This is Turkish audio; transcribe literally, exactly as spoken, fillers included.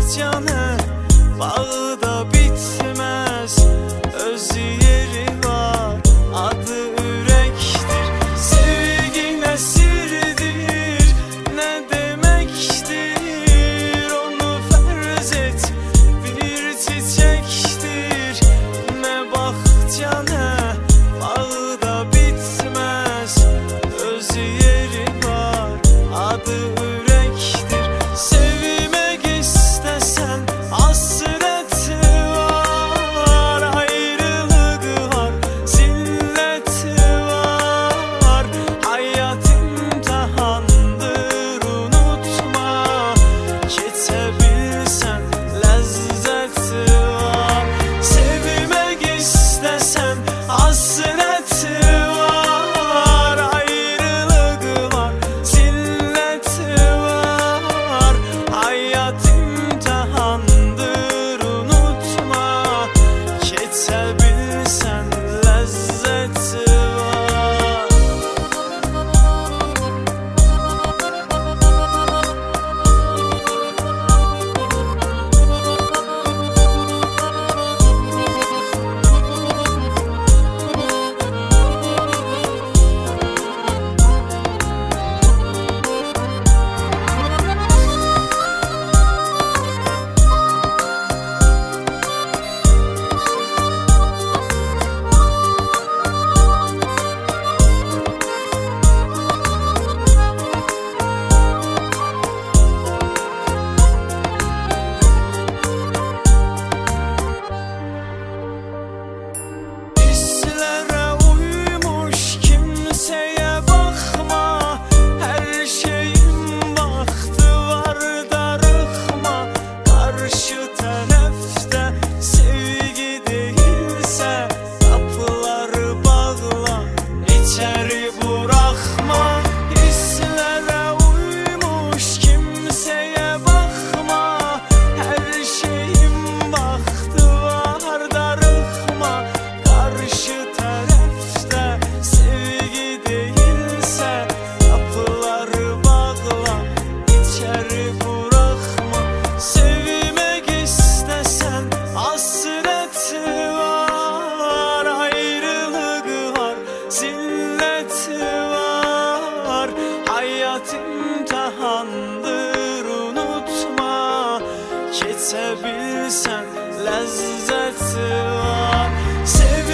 canı, bağda bitmez, öz yeri var, adı yürektir. Sevgi ne sirdir, ne demektir, onu farz et, bir çiçektir. Ne bahçene, bağda bitmez, öz yeri var, adı yürektir. Sevmek istesen hasret var, ayrılık var, zillet var. Hayat imtihandır, unutma, geçebilsen lezzet var. Sevmek istesen hasret var, ayrılık var, zillet var. Hayat imtihandır, unutma, geçebilsen lezzet var. Hislere uymuş, kimseye bakma, her şeyin vakti var, darıkma. Karşı tarafta sevgi değilse kapıları bağla, içeri bırakma. Hislere uymuş, kimseye bakma, her şeyin vakti var, darıkma. Karşı tarafta sevgi değilse kapıları bağla, içeri bırakma. Sevmek istesen hasret var, ayrılık var, zillet var. Hayat imtihandır, unutma, geçebilsen lezzet var. Sev